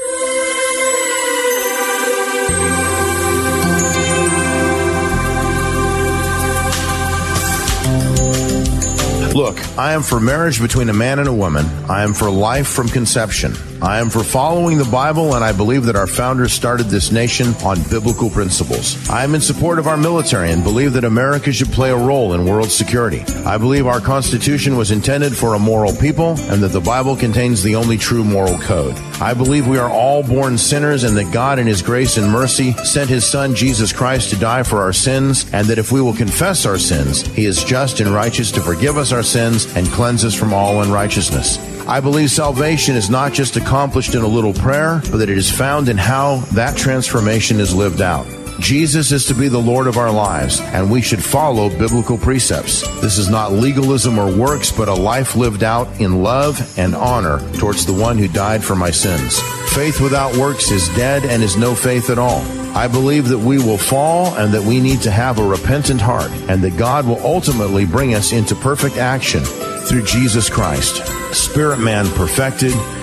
Look, I am for marriage between a man and a woman. I am for life from conception. I am for following the Bible, and I believe that our founders started this nation on biblical principles. I am in support of our military and believe that America should play a role in world security. I believe our Constitution was intended for a moral people and that the Bible contains the only true moral code. I believe we are all born sinners and that God in his grace and mercy sent his Son Jesus Christ to die for our sins, and that if we will confess our sins, he is just and righteous to forgive us our sins and cleanse us from all unrighteousness. I believe salvation is not just accomplished in a little prayer, but that it is found in how that transformation is lived out. Jesus is to be the Lord of our lives, and we should follow biblical precepts. This is not legalism or works, but a life lived out in love and honor towards the one who died for my sins. Faith without works is dead and is no faith at all. I believe that we will fall and that we need to have a repentant heart, and that God will ultimately bring us into perfect action through Jesus Christ, spirit man perfected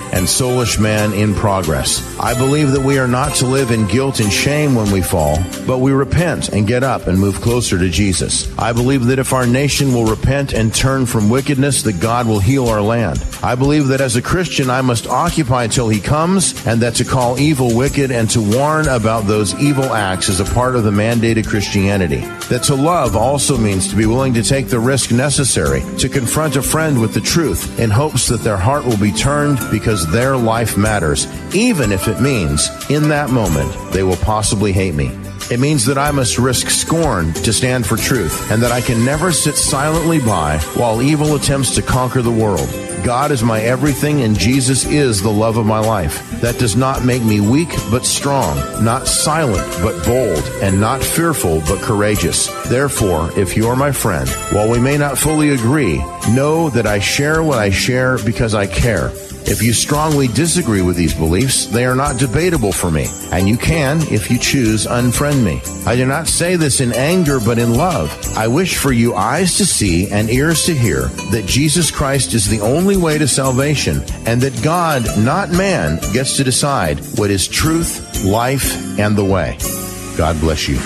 and soulish man in progress. I believe that we are not to live in guilt and shame when we fall, but we repent and get up and move closer to Jesus. I believe that if our nation will repent and turn from wickedness, that God will heal our land. I believe that as a Christian, I must occupy till he comes, and that to call evil wicked and to warn about those evil acts is a part of the mandated Christianity. That to love also means to be willing to take the risk necessary to confront a friend with the truth in hopes that their heart will be turned because their life matters, even if it means in that moment they will possibly hate me. It means that I must risk scorn to stand for truth, and that I can never sit silently by while evil attempts to conquer the world. God is my everything, and Jesus is the love of my life. That does not make me weak, but strong, not silent, but bold, and not fearful, but courageous. Therefore, if you are my friend, while we may not fully agree, know that I share what I share because I care. If you strongly disagree with these beliefs, they are not debatable for me, and you can, if you choose, unfriend me. I do not say this in anger, but in love. I wish for you eyes to see and ears to hear that Jesus Christ is the only way to salvation, and that God, not man, gets to decide what is truth, life, and the way. God bless you.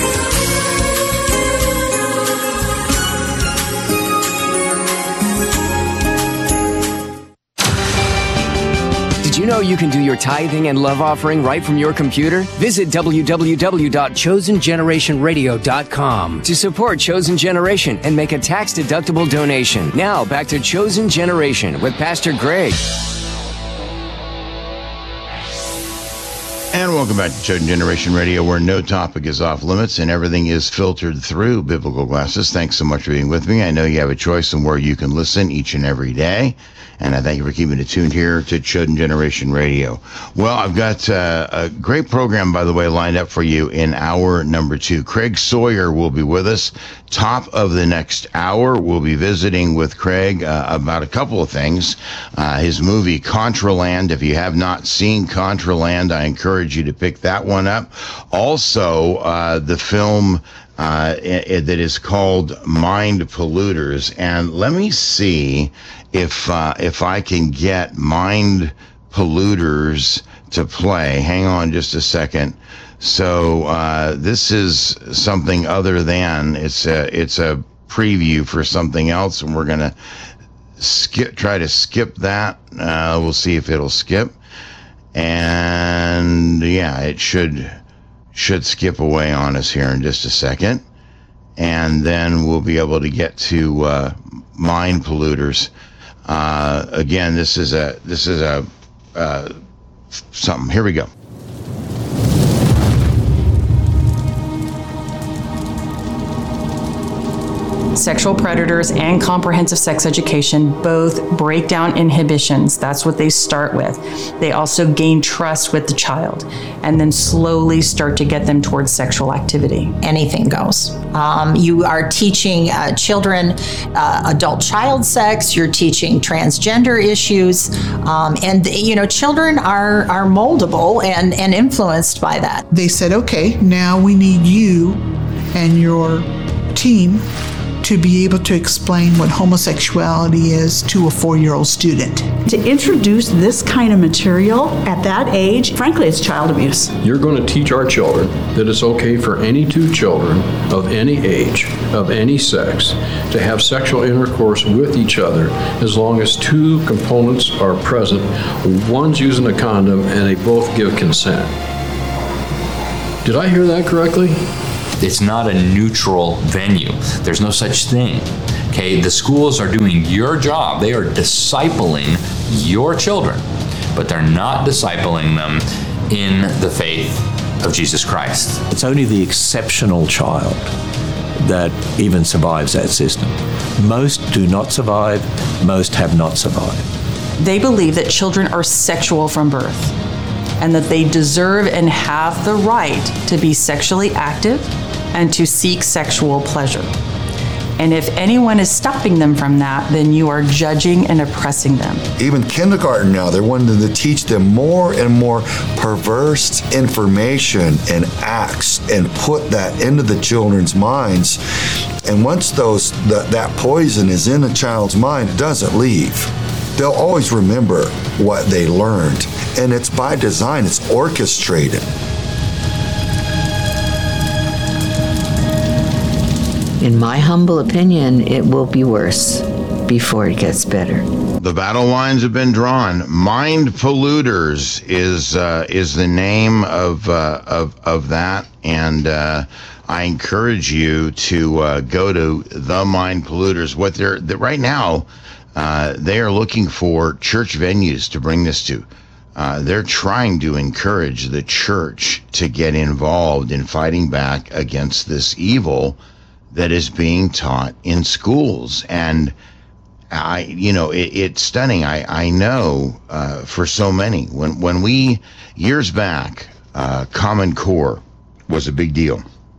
Did you know you can do your tithing and love offering right from your computer? Visit w w w dot chosen generation radio dot com to support Chosen Generation and make a tax-deductible donation. Now, back to Chosen Generation with Pastor Greg. And welcome back to Chosen Generation Radio, where no topic is off limits and everything is filtered through biblical glasses. Thanks so much for being with me. I know you have a choice in where you can listen each and every day. And I thank you for keeping it tuned here to Chosen Generation Radio. Well, I've got uh, a great program, by the way, lined up for you in hour number two. Craig Sawyer will be with us. Top of the next hour, we'll be visiting with Craig uh, about a couple of things. Uh, his movie, Contraland. If you have not seen Contraland, I encourage you to pick that one up. Also, uh, the film uh, it, that is called Mind Polluters. And let me see if uh, if I can get Mind Polluters to play. Hang on just a second. So uh, this is something other than, it's a it's a preview for something else, and we're gonna skip try to skip that. Uh, we'll see if it'll skip, and yeah, it should should skip away on us here in just a second, and then we'll be able to get to uh, Mind Polluters. Uh, again, this is a this is a uh, something. Here we go. Sexual predators and comprehensive sex education both break down inhibitions. That's what they start with. They also gain trust with the child and then slowly start to get them towards sexual activity. Anything goes. Um, you are teaching uh, children uh, adult child sex, you're teaching transgender issues, um, and you know, children are, are moldable and, and influenced by that. They said, okay, now we need you and your team to be able to explain what homosexuality is to a four-year-old student. To introduce this kind of material at that age, frankly, it's child abuse. You're going to teach our children that it's okay for any two children of any age, of any sex, to have sexual intercourse with each other as long as two components are present. One's using a condom and they both give consent. Did I hear that correctly? It's not a neutral venue. There's no such thing. Okay, the schools are doing your job. They are discipling your children, but they're not discipling them in the faith of Jesus Christ. It's only the exceptional child that even survives that system. Most do not survive. Most have not survived. They believe that children are sexual from birth and that they deserve and have the right to be sexually active and to seek sexual pleasure. And if anyone is stopping them from that, then you are judging and oppressing them. Even kindergarten now, they're wanting to teach them more and more perverse information and acts and put that into the children's minds. And once those that, that poison is in a child's mind, it doesn't leave. they'll always remember what they learned. And it's by design, it's orchestrated. In my humble opinion, it will be worse before it gets better. The battle lines have been drawn. Mind Polluters is uh, is the name of uh, of of that, and uh, I encourage you to uh, go to the Mind Polluters. What they're, they're right now, uh, they are looking for church venues to bring this to. Uh, they're trying to encourage the church to get involved in fighting back against this evil that is being taught in schools. And I, you know, it, it's stunning. I, I know, uh, for so many, when, when we, years back, uh, Common Core was a big deal.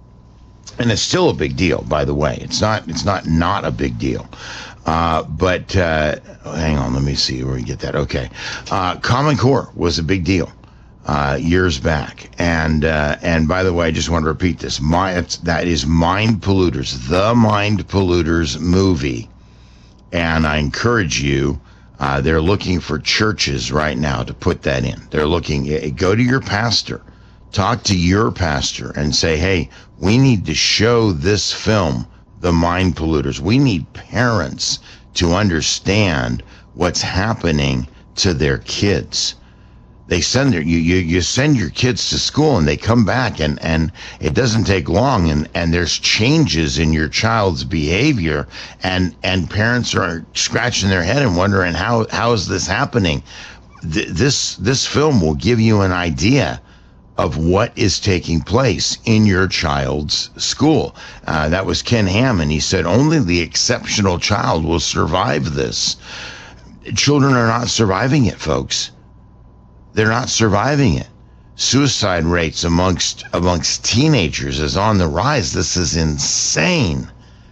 And it's still a big deal, by the way. It's not, it's not, not a big deal. Uh, but, uh, hang on, let me see where we get that. Okay. Uh, Common Core was a big deal. Uh, years back. And, uh, and by the way, I just want to repeat this. My, it's, that is Mind Polluters, the Mind Polluters movie. And I encourage you, uh, they're looking for churches right now to put that in. They're looking, go to your pastor, talk to your pastor and say, hey, we need to show this film, The Mind Polluters. We need parents to understand what's happening to their kids. They send their, you, you, you send your kids to school and they come back and, and it doesn't take long and, and there's changes in your child's behavior and, and parents are scratching their head and wondering how, how is this happening? Th- this, this film will give you an idea of what is taking place in your child's school. Uh, that was Ken Hammond. He said, only the exceptional child will survive this. Children are not surviving it, folks. They're not surviving it. Suicide rates amongst amongst teenagers is on the rise. This is insane.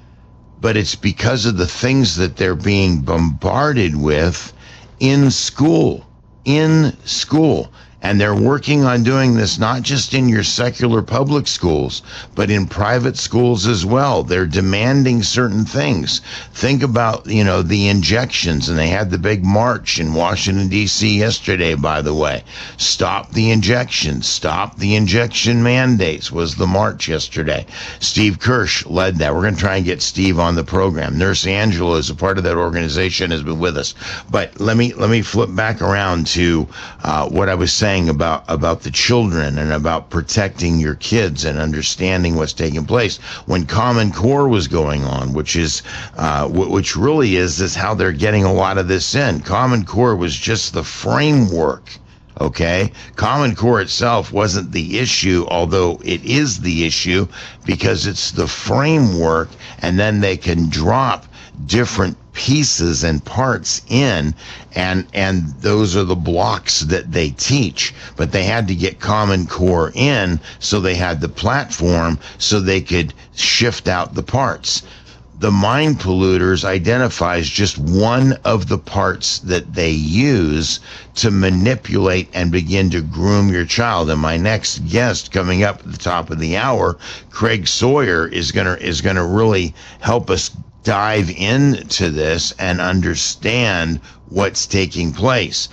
But it's because of the things that they're being bombarded with in school. In school. And they're working on doing this not just in your secular public schools, but in private schools as well. They're demanding certain things. Think about, you know, the injections, and they had the big march in Washington, D C yesterday, by the way. Stop the injections. Stop the injection mandates was the march yesterday. Steve Kirsch led that. We're going to try and get Steve on the program. Nurse Angela is a part of that organization, has been with us. But let me let me flip back around to uh, what I was saying about about the children and about protecting your kids and understanding what's taking place. When Common Core was going on, which is uh, w- which really is is how they're getting a lot of this in. Common Core was just the framework. Okay, Common Core itself wasn't the issue, although it is the issue because it's the framework, and then they can drop different pieces and parts in, and and those are the blocks that they teach. But they had to get Common Core in, so they had the platform so they could shift out the parts. The Mind Polluters identifies just one of the parts that they use to manipulate and begin to groom your child. And my next guest coming up at the top of the hour, Craig Sawyer, is gonna is gonna really help us dive into this and understand what's taking place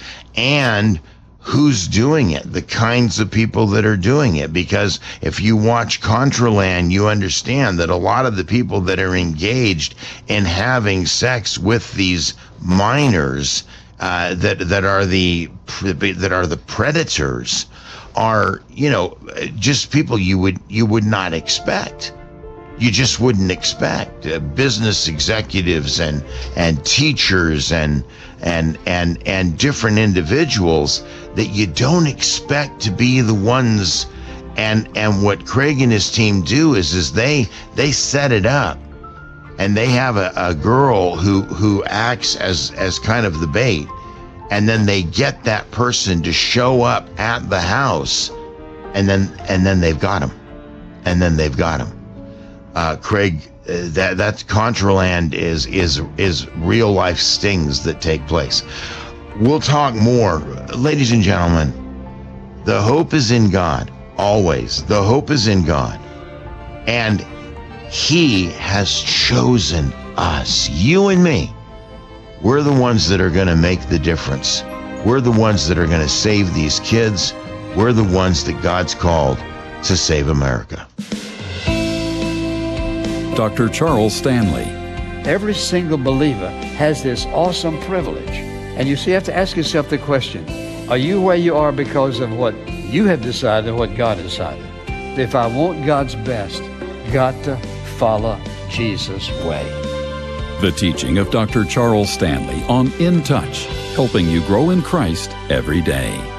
and who's doing it, the kinds of people that are doing it. Because if you watch Contraland, you understand that a lot of the people that are engaged in having sex with these minors uh, that that are the that are the predators are, you know, just people you would you would not expect. You just wouldn't expect uh, business executives and and teachers and and and and different individuals that you don't expect to be the ones. And and what Craig and his team do is is they they set it up, and they have a, a girl who who acts as as kind of the bait, and then they get that person to show up at the house, and then and then they've got him, and then they've got him. Uh, Craig, uh, that that's Contraland is is is real life stings that take place. We'll talk more, ladies and gentlemen. The hope is in God, always. The hope is in God, and He has chosen us, you and me, We're the ones that are going to make the difference. We're the ones that are going to save these kids. We're the ones that God's called to save America. Doctor Charles Stanley. Every single believer has this awesome privilege. And you see, you have to ask yourself the question, are you where you are because of what you have decided or what God decided? If I want God's best, got to follow Jesus' way. The teaching of Doctor Charles Stanley on In Touch, helping you grow in Christ every day.